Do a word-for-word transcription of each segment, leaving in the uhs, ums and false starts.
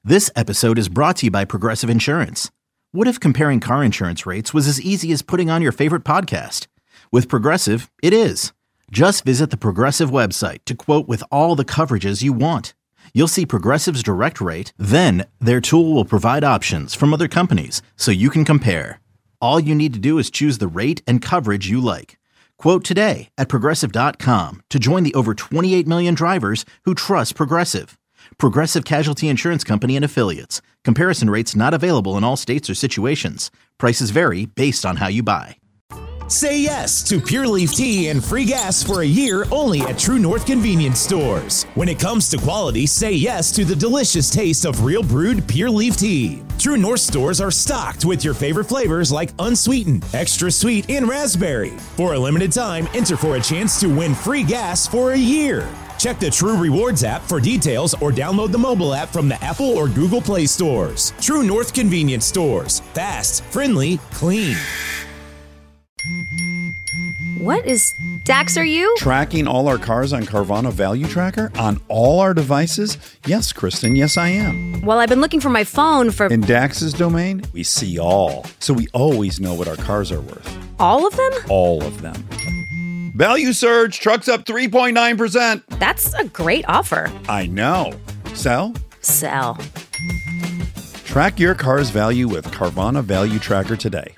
This episode is brought to you by Progressive Insurance. What if comparing car insurance rates was as easy as putting on your favorite podcast? With Progressive, it is. Just visit the Progressive website to quote with all the coverages you want. You'll see Progressive's direct rate, then their tool will provide options from other companies so you can compare. All you need to do is choose the rate and coverage you like. Quote today at Progressive dot com to join the over twenty-eight million drivers who trust Progressive. Progressive Casualty Insurance Company and Affiliates. Comparison rates not available in all states or situations. Prices vary based on how you buy. Say yes to Pure Leaf Tea and free gas for a year only at True North Convenience Stores. When it comes to quality, say yes to the delicious taste of real brewed Pure Leaf Tea. True North stores are stocked with your favorite flavors like unsweetened, extra sweet, and raspberry. For a limited time, enter for a chance to win free gas for a year. Check the True Rewards app for details or download the mobile app from the Apple or Google Play stores. True North Convenience Stores. Fast, friendly, clean. What is Dax, are you? Tracking all our cars on Carvana Value Tracker on all our devices? Yes, Kristen, yes, I am. Well, I've been looking for my phone for... In Dax's domain, we see all. So we always know what our cars are worth. All of them? All of them. Value surge, trucks up three point nine percent. That's a great offer. I know. Sell? Sell. Track your car's value with Carvana Value Tracker today.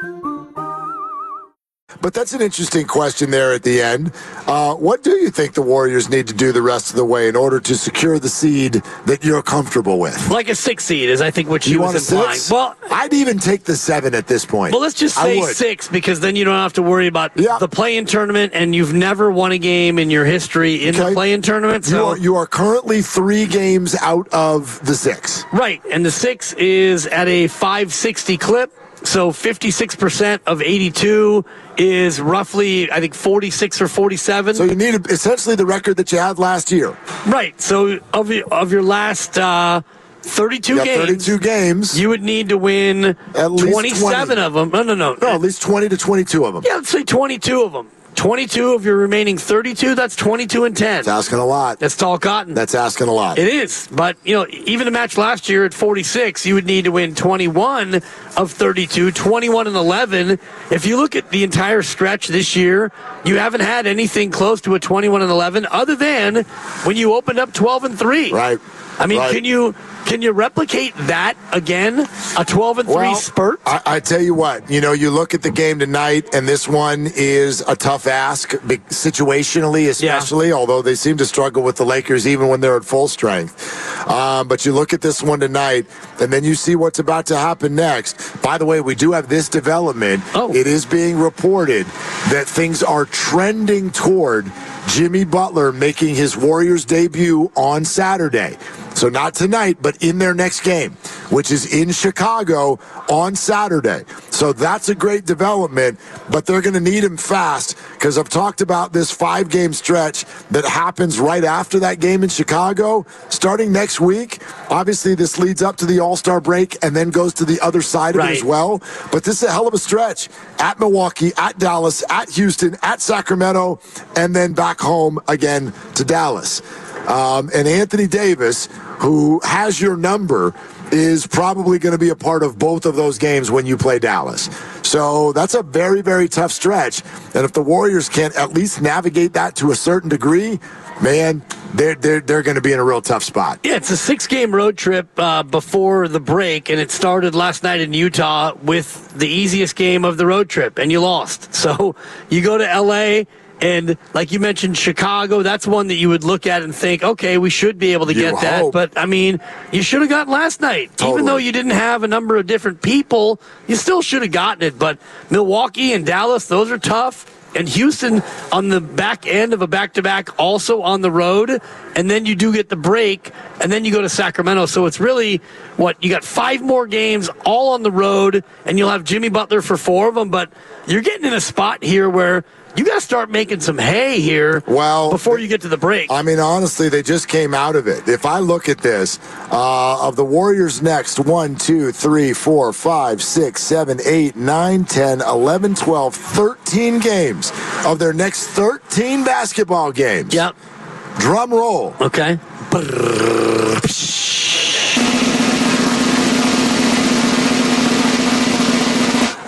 But that's an interesting question there at the end. Uh, what do you think the Warriors need to do the rest of the way in order to secure the seed that you're comfortable with? Like a six seed is, I think, what she you was want implying. Well, I'd even take the seven at this point. Well, let's just say six, because then you don't have to worry about yeah. the play-in tournament, and you've never won a game in your history in okay. the play-in tournament. So. You, are, you are currently three games out of the six. Right, and the six is at a five sixty clip. So fifty-six percent of eighty-two is roughly, I think, forty-six or forty-seven. So you need essentially the record that you had last year. Right. So of your, of your last uh, thirty-two yeah, games, thirty-two games, you would need to win at least twenty-seven twenty. of them. No, no, no. No, at least twenty to twenty-two of them. Yeah, let's say twenty-two of them. twenty-two of your remaining thirty-two, that's twenty-two and ten. That's asking a lot. That's tall cotton. That's asking a lot. It is. But, you know, even the match last year at forty-six, you would need to win twenty-one of thirty-two, twenty-one and eleven. If you look at the entire stretch this year, you haven't had anything close to a twenty-one and eleven other than when you opened up twelve and three. Right. I mean, right. can you... Can you replicate that again? A twelve and three well, spurt? I, I tell you what, you know, you look at the game tonight, and this one is a tough ask, situationally especially, yeah. although they seem to struggle with the Lakers even when they're at full strength. Um, but you look at this one tonight, and then you see what's about to happen next. By the way, we do have this development. Oh. It is being reported that things are trending toward Jimmy Butler making his Warriors debut on Saturday. So not tonight, but in their next game, which is in Chicago on Saturday. So that's a great development, but they're going to need him fast because I've talked about this five-game stretch that happens right after that game in Chicago. Starting next week, obviously this leads up to the All-Star break and then goes to the other side of right. it as well. But this is a hell of a stretch. At Milwaukee, at Dallas, at Houston, at Sacramento, and then back home again to Dallas. Um, and Anthony Davis, who has your number, is probably going to be a part of both of those games when you play Dallas. So that's a very, very tough stretch. And if the Warriors can at least navigate that to a certain degree, man, they're, they're, they're going to be in a real tough spot. Yeah, it's a six-game road trip uh, before the break, and it started last night in Utah with the easiest game of the road trip, and you lost. So you go to L A, and like you mentioned, Chicago, that's one that you would look at and think, okay, we should be able to you get that. hope. But, I mean, you should have gotten last night. Totally. Even though you didn't have a number of different people, you still should have gotten it. But Milwaukee and Dallas, those are tough. And Houston on the back end of a back-to-back, also on the road. And then you do get the break, and then you go to Sacramento. So it's really, what, you got five more games all on the road, and you'll have Jimmy Butler for four of them. But you're getting in a spot here where you got to start making some hay here well, before you get to the break. I mean, honestly, they just came out of it. If I look at this, uh, of the Warriors next, one, two, three, four, five, six, seven, eight, nine, ten, eleven, twelve, thirteen games of their next thirteen basketball games. Yep. Drum roll. Okay.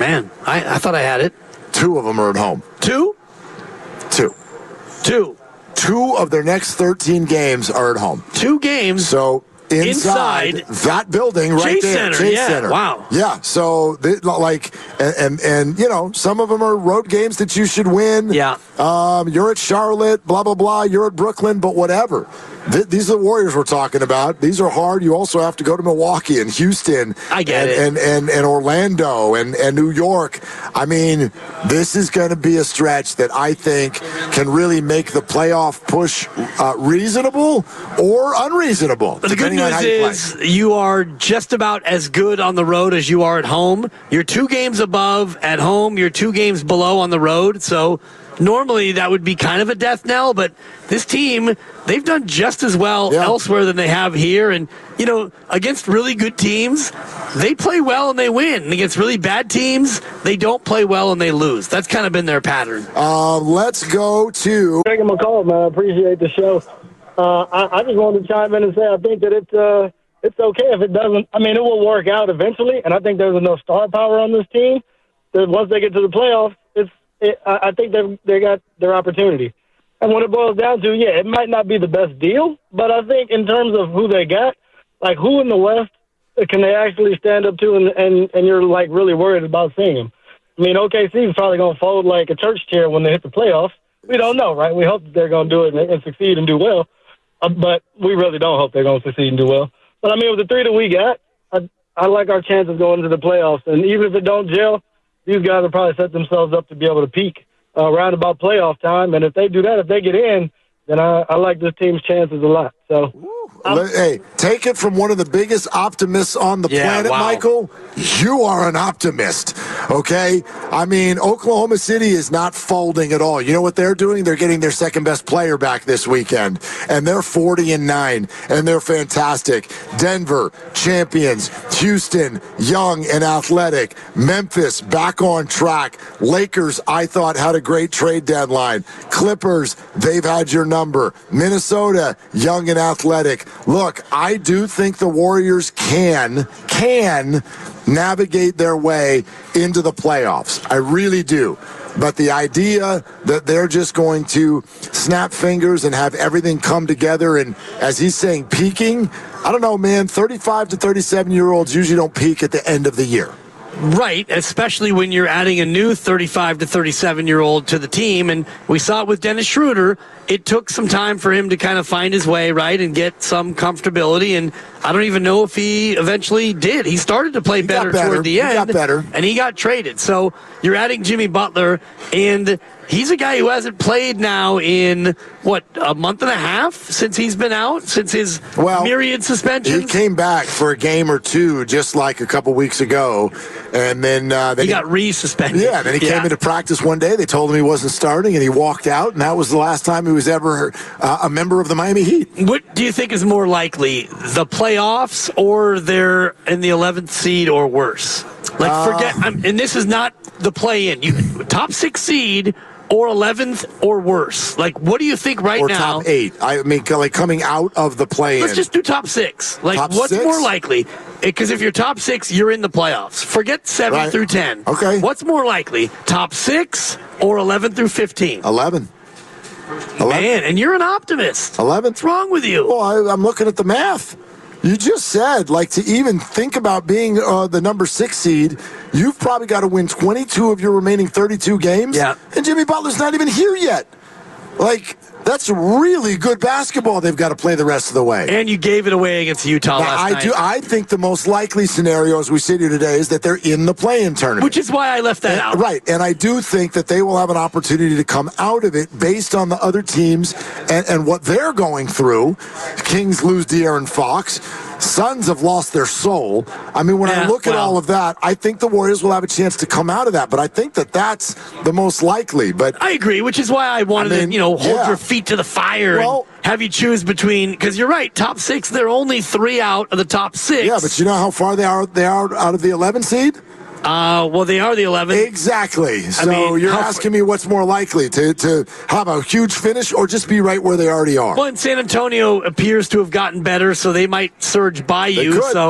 man, I, I thought I had it. Two of them are at home. Two? Two. Two. Two of their next thirteen games are at home. Two games. So inside, inside that building right Chase there, Center. Chase Yeah, Center. wow. Yeah. So they, like, and, and and you know, some of them are road games that you should win. Yeah. Um, you're at Charlotte, blah blah blah. You're at Brooklyn, but whatever. Th- these are the Warriors we're talking about. These are hard. You also have to go to Milwaukee and Houston. I get and, it. And, and and Orlando and and New York. I mean, this is going to be a stretch that I think can really make the playoff push uh, reasonable or unreasonable. But the good depending on news how you play. is you are just about as good on the road as you are at home. You're two games above at home. You're two games below on the road. So normally that would be kind of a death knell, but this team, they've done just as well yeah. elsewhere than they have here. And, you know, against really good teams, they play well and they win. And against really bad teams, they don't play well and they lose. That's kind of been their pattern. Uh, let's go to... Taking my call, man. I appreciate the show. Uh, I, I just wanted to chime in and say I think that it's, uh, it's okay if it doesn't. I mean, it will work out eventually, and I think there's enough star power on this team that once they get to the playoffs, it's It, I think they've they got their opportunity. And when it boils down to, yeah, it might not be the best deal, but I think in terms of who they got, like who in the West can they actually stand up to and, and, and you're, like, really worried about seeing them? I mean, O K C is probably going to fold like a church chair when they hit the playoffs. We don't know, right? We hope that they're going to do it and, and succeed and do well, uh, but we really don't hope they're going to succeed and do well. But, I mean, with the three that we got, I, I like our chances going into the playoffs. And even if it don't gel, these guys will probably set themselves up to be able to peak uh, around about playoff time. And if they do that, if they get in, then I, I like this team's chances a lot. So, Let, hey, take it from one of the biggest optimists on the Yeah, planet, wow. Michael. You are an optimist, okay? I mean, Oklahoma City is not folding at all. You know what they're doing? They're getting their second best player back this weekend, and they're forty and nine, and they're fantastic. Denver, champions. Houston, young and athletic. Memphis, back on track. Lakers, I thought, had a great trade deadline. Clippers, they've had your number. Minnesota, young and athletic. Look, I do think the Warriors can, can navigate their way into the playoffs. I really do. But the idea that they're just going to snap fingers and have everything come together and, as he's saying, peaking, I don't know, man, thirty-five to thirty-seven-year-olds usually don't peak at the end of the year. Right, especially when you're adding a new thirty-five to thirty-seven-year-old to the team. And we saw it with Dennis Schroeder. It took some time for him to kind of find his way, right, and get some comfortability. And I don't even know if he eventually did. He started to play better, better toward the he end. got better. And he got traded. So you're adding Jimmy Butler, and he's a guy who hasn't played now in, what, a month and a half since he's been out, since his well, myriad suspensions? He came back for a game or two just like a couple weeks ago, and then, uh, then he, he got re-suspended. Yeah, then he yeah. came into practice one day. They told him he wasn't starting, and he walked out, and that was the last time he was ever uh, a member of the Miami Heat. What do you think is more likely, the playoffs or they're in the eleventh seed or worse? Like, Uh, forget, I'm, and this is not the play-in. You top six seed or eleventh or worse. Like, what do you think right or now? top eight. I mean, like coming out of the play-in. Let's just do top six. Like, Top what's six? more likely? Because if you're top six, you're in the playoffs. Forget seven Right. through ten. Okay. What's more likely, top six or eleven through fifteen? eleven. eleven. Man, and you're an optimist. eleven. What's wrong with you? Well, I, I'm looking at the math. You just said, like, to even think about being uh, the number six seed, you've probably got to win twenty-two of your remaining thirty-two games. Yeah. And Jimmy Butler's not even here yet. Like, that's really good basketball they've got to play the rest of the way. And you gave it away against Utah Now, last I night. do. I think the most likely scenario as we sit here today is that they're in the play-in tournament. Which is why I left that And- out. Right, and I do think that they will have an opportunity to come out of it based on the other teams and, and what they're going through. Kings lose De'Aaron Fox. Suns have lost their soul. I mean, when I Yeah, look at well. all of that, I think the Warriors will have a chance to come out of that. But I think that that's the most likely. But I agree, which is why I wanted I mean, to, you know, hold yeah. your feet to the fire Well- and have you choose between, because you're right, top six, they're only three out of the top six. yeah, but you know how far they are? They are out of the eleven seed. Uh, well, they are the eleventh. Exactly. So mean, you're how- asking me what's more likely to to have a huge finish or just be right where they already are. Well, and San Antonio appears to have gotten better, so they might surge by you. could. So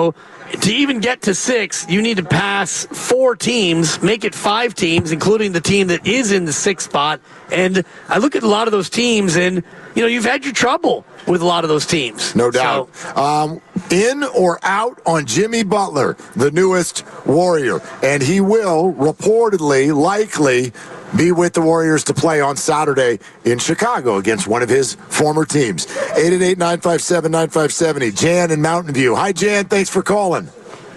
to even get to six, you need to pass four teams, make it five teams, including the team that is in the sixth spot. And I look at a lot of those teams, and, you know, you've had your trouble with a lot of those teams. No doubt. So, um, in or out on Jimmy Butler, the newest Warrior. And he will reportedly, likely, be with the Warriors to play on Saturday in Chicago against one of his former teams. eight eight eight, nine five seven, nine five seven zero. Jan in Mountain View. Hi, Jan. Thanks for calling.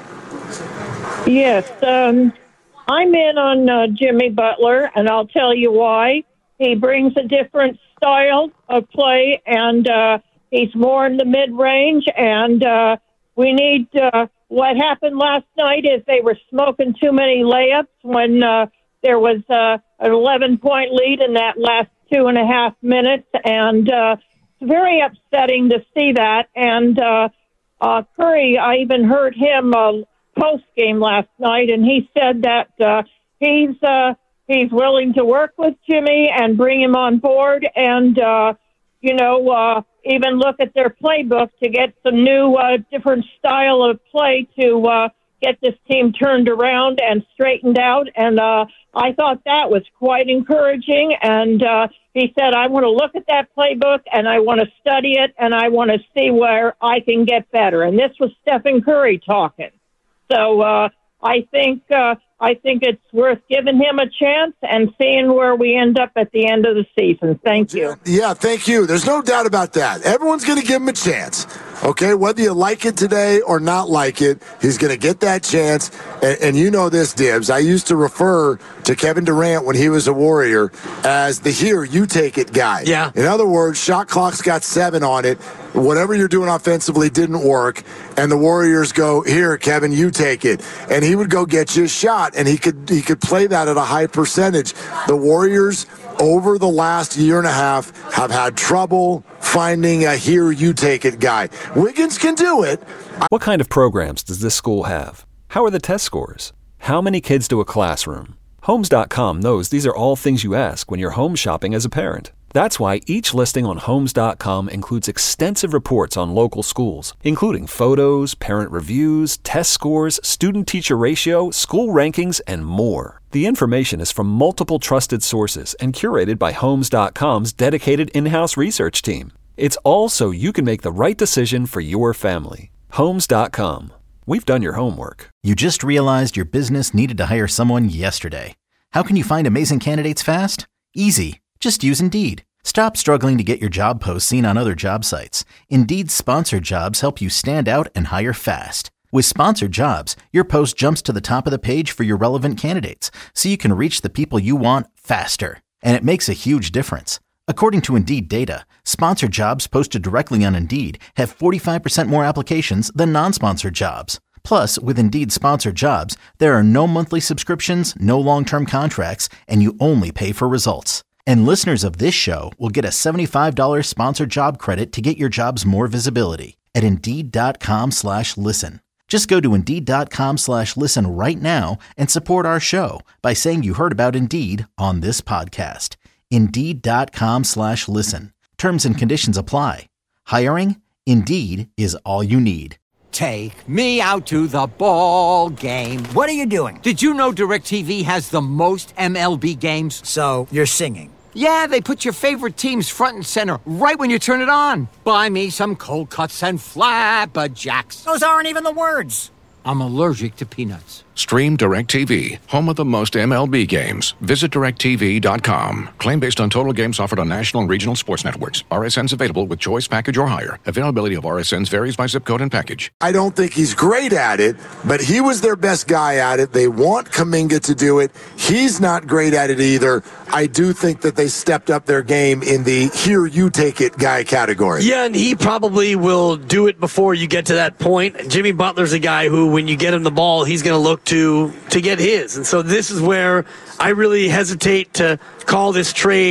Yes, um, I'm in on uh, Jimmy Butler, and I'll tell you why. He brings a different style of play, and uh, he's more in the mid-range, and uh, we need uh, what happened last night is they were smoking too many layups when uh, there was uh, an eleven-point lead in that last two and a half minutes, and uh, it's very upsetting to see that. And uh, uh, Curry, I even heard him uh, post-game last night, and he said that uh, he's uh, he's willing to work with Jimmy and bring him on board and, uh, you know, uh, even look at their playbook to get some new, uh, different style of play to uh, get this team turned around and straightened out. And uh, I thought that was quite encouraging. And uh, he said, I want to look at that playbook and I want to study it and I want to see where I can get better. And this was Stephen Curry talking. So uh, I think uh, I think it's worth giving him a chance and seeing where we end up at the end of the season. Thank you. Yeah, thank you. There's no doubt about that. Everyone's going to give him a chance. Okay, whether you like it today or not like it, he's going to get that chance. And, and you know this, Dibs. I used to refer to Kevin Durant when he was a Warrior as the here, you take it guy. Yeah. In other words, shot clock's got seven on it. Whatever you're doing offensively didn't work. And the Warriors go, here, Kevin, you take it. And he would go get you a shot. And he could he could play that at a high percentage. The Warriors, over the last year and a half, have had trouble finding a here, you take it guy. Wiggins can do it. What kind of programs does this school have? How are the test scores? How many kids do a classroom? Homes dot com knows these are all things you ask when you're home shopping as a parent. That's why each listing on Homes dot com includes extensive reports on local schools, including photos, parent reviews, test scores, student-teacher ratio, school rankings, and more. The information is from multiple trusted sources and curated by Homes dot com's dedicated in-house research team. It's all so you can make the right decision for your family. Homes dot com. We've done your homework. You just realized your business needed to hire someone yesterday. How can you find amazing candidates fast? Easy. Just use Indeed. Stop struggling to get your job posts seen on other job sites. Indeed's sponsored jobs help you stand out and hire fast. With sponsored jobs, your post jumps to the top of the page for your relevant candidates, so you can reach the people you want faster. And it makes a huge difference. According to Indeed data, sponsored jobs posted directly on Indeed have forty-five percent more applications than non-sponsored jobs. Plus, with Indeed sponsored jobs, there are no monthly subscriptions, no long-term contracts, and you only pay for results. And listeners of this show will get a seventy-five dollars sponsored job credit to get your jobs more visibility at Indeed.com slash listen. Just go to Indeed.com slash listen right now and support our show by saying you heard about Indeed on this podcast. Indeed.com slash listen. Terms and conditions apply. Hiring? Indeed is all you need. Take me out to the ball game. What are you doing? Did you know DirecTV has the most M L B games? So, you're singing. Yeah, they put your favorite teams front and center right when you turn it on. Buy me some cold cuts and flapjacks. Those aren't even the words. I'm allergic to peanuts. Stream DirecTV, home of the most M L B games. Visit direct T V dot com. Claim based on total games offered on national and regional sports networks. R S Ns available with choice package or higher. Availability of R S Ns varies by zip code and package. I don't think he's great at it, but he was their best guy at it. They want Kuminga to do it. He's not great at it either. I do think that they stepped up their game in the here you take it guy category. Yeah, and he probably will do it before you get to that point. Jimmy Butler's a guy who, when you get him the ball, he's going to look to to get his. And so this is where I really hesitate to call this trade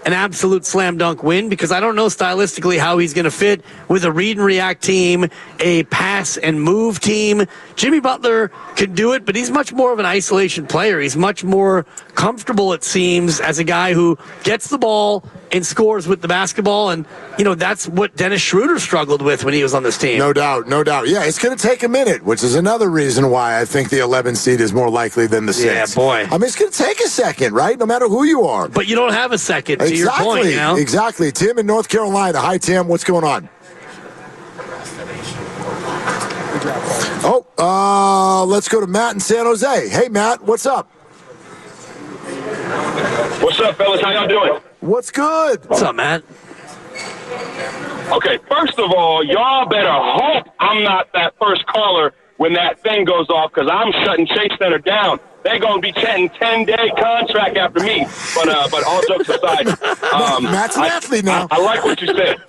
an absolute slam dunk win because I don't know stylistically how he's going to fit with a read and react team, a pass and move team. Jimmy Butler can do it, but he's much more of an isolation player. He's much more comfortable, it seems, as a guy who gets the ball and scores with the basketball. And, you know, that's what Dennis Schroeder struggled with when he was on this team. No doubt, no doubt. Yeah, it's going to take a minute, which is another reason why I think the eleven seed is more likely than the six. Yeah, boy. I mean, it's going to take a second, right? No matter who you are. But you don't have a second, to exactly, your point. You know? Exactly. Tim in North Carolina. Hi, Tim. What's going on? Oh, uh, let's go to Matt in San Jose. Hey, Matt, what's up? What's up, fellas? How y'all doing? What's good? What's up, Matt? Okay, first of all, y'all better hope I'm not that first caller when that thing goes off because I'm shutting Chase Center down. They're going to be chatting ten-day contract after me. But uh, but all jokes aside, um, Matt's an I, athlete now. I, I like what you said.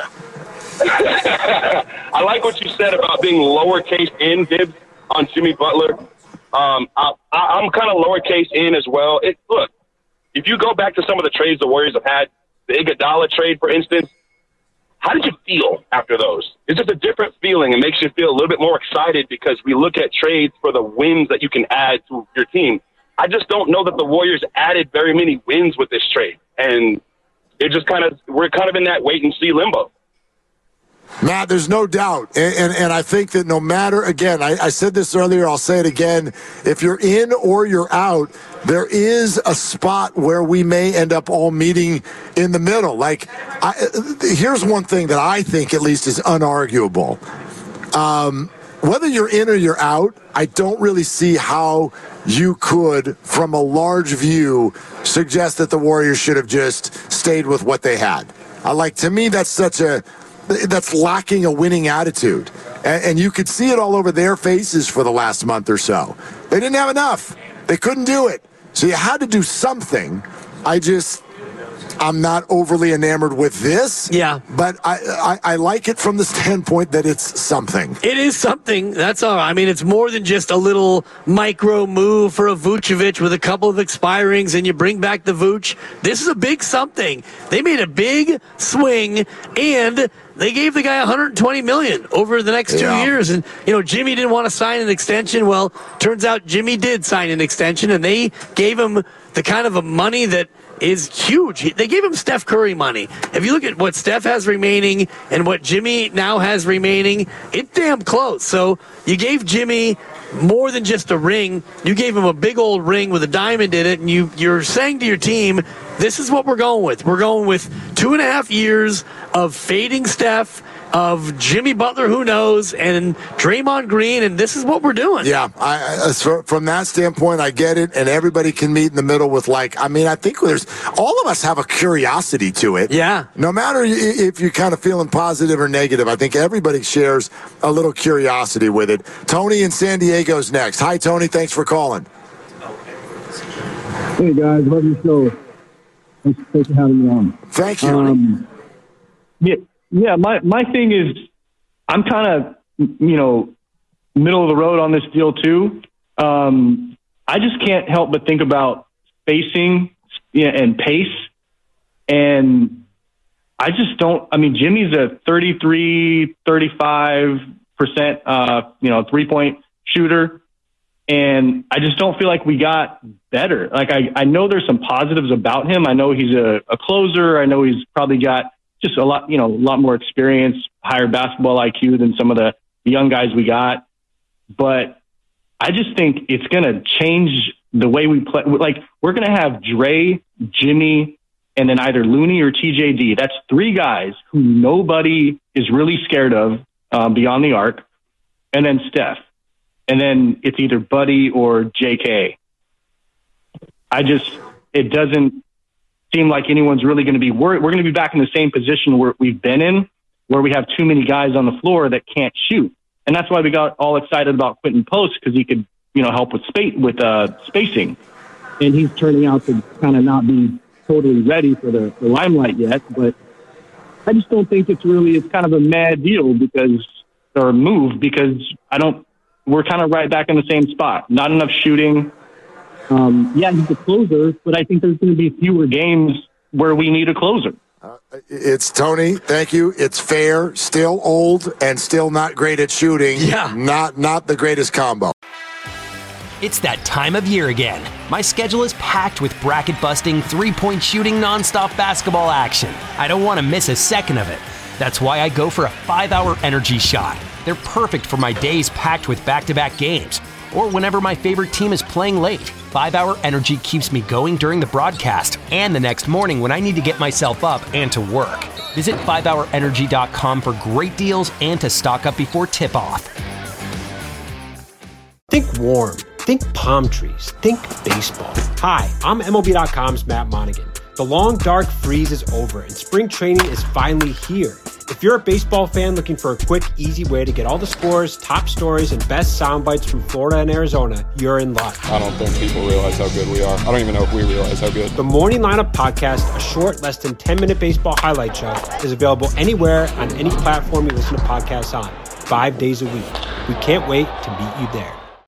I like what you said about being lowercase n dibs on Jimmy Butler. Um, I, I, I'm kind of lowercase n as well. It, look, if you go back to some of the trades the Warriors have had, the Iguodala trade, for instance, how did you feel after those? It's just a different feeling. It makes you feel a little bit more excited because we look at trades for the wins that you can add to your team. I just don't know that the Warriors added very many wins with this trade. And it just kind of, we're kind of in that wait and see limbo. Matt, there's no doubt. And, and, and I think that no matter, again, I, I said this earlier, I'll say it again. If you're in or you're out, there is a spot where we may end up all meeting in the middle. Like, I, here's one thing that I think at least is unarguable. Um, whether you're in or you're out, I don't really see how you could, from a large view, suggest that the Warriors should have just stayed with what they had. Uh, like, to me, that's such a... that's lacking a winning attitude. And, and you could see it all over their faces for the last month or so. They didn't have enough. They couldn't do it. So you had to do something. I just, I'm not overly enamored with this. Yeah. But I, I, I like it from the standpoint that it's something. It is something. That's all. I mean, it's more than just a little micro move for a Vucevic with a couple of expirings and you bring back the Vuce. This is a big something. They made a big swing and they gave the guy one hundred twenty million dollars over the next two Yeah. years. And, you know, Jimmy didn't want to sign an extension. Well, turns out Jimmy did sign an extension, and they gave him the kind of a money that is huge. They gave him Steph Curry money. If you look at what Steph has remaining and what Jimmy now has remaining, it's damn close. So you gave Jimmy more than just a ring. You gave him a big old ring with a diamond in it, and you, you're saying to your team, this is what we're going with. We're going with two and a half years of fading Steph, of Jimmy Butler, who knows, and Draymond Green, and this is what we're doing. Yeah, I, I, from that standpoint, I get it, and everybody can meet in the middle with, like, I mean, I think there's, all of us have a curiosity to it. Yeah. No matter if you're kind of feeling positive or negative, I think everybody shares a little curiosity with it. Tony in San Diego's next. Hi, Tony. Thanks for calling. Hey, guys. Love your show. Thanks, thanks for having me on. Thank you. Um, yeah. Yeah, my, my thing is I'm kind of, you know, middle of the road on this deal too. Um, I just can't help but think about spacing and pace. And I just don't, I mean, Jimmy's a thirty-three, thirty-five percent, uh, you know, three-point shooter. And I just don't feel like we got better. Like, I, I know there's some positives about him. I know he's a, a closer. I know he's probably got just a lot, you know, a lot more experience, higher basketball I Q than some of the young guys we got. But I just think it's going to change the way we play. Like, we're going to have Dre, Jimmy, and then either Looney or T J D. That's three guys who nobody is really scared of um, beyond the arc. And then Steph. And then it's either Buddy or J K. I just, it doesn't seem like anyone's really going to be worried. We're going to be back in the same position where we've been in, where we have too many guys on the floor that can't shoot. And that's why we got all excited about Quentin Post, because he could, you know, help with space, with uh, spacing. And he's turning out to kind of not be totally ready for the, the limelight yet. But I just don't think it's really, it's kind of a mad deal because, or move, because I don't, we're kind of right back in the same spot. Not enough shooting. Um, yeah, he's a closer, but I think there's going to be fewer games where we need a closer. Uh, it's Tony. Thank you. It's fair. Still old and still not great at shooting. Yeah. Not not the greatest combo. It's that time of year again. My schedule is packed with bracket-busting, three-point shooting, nonstop basketball action. I don't want to miss a second of it. That's why I go for a five-hour energy shot. They're perfect for my days packed with back-to-back games, or whenever my favorite team is playing late. five-hour energy keeps me going during the broadcast and the next morning when I need to get myself up and to work. Visit five hour energy dot com for great deals and to stock up before tip-off. Think warm. Think palm trees. Think baseball. Hi, I'm M L B dot com's Matt Monaghan. The long, dark freeze is over, and spring training is finally here. If you're a baseball fan looking for a quick, easy way to get all the scores, top stories, and best sound bites from Florida and Arizona, you're in luck. I don't think people realize how good we are. I don't even know if we realize how good. The Morning Lineup Podcast, a short, less than ten-minute baseball highlight show, is available anywhere on any platform you listen to podcasts on, five days a week. We can't wait to meet you there.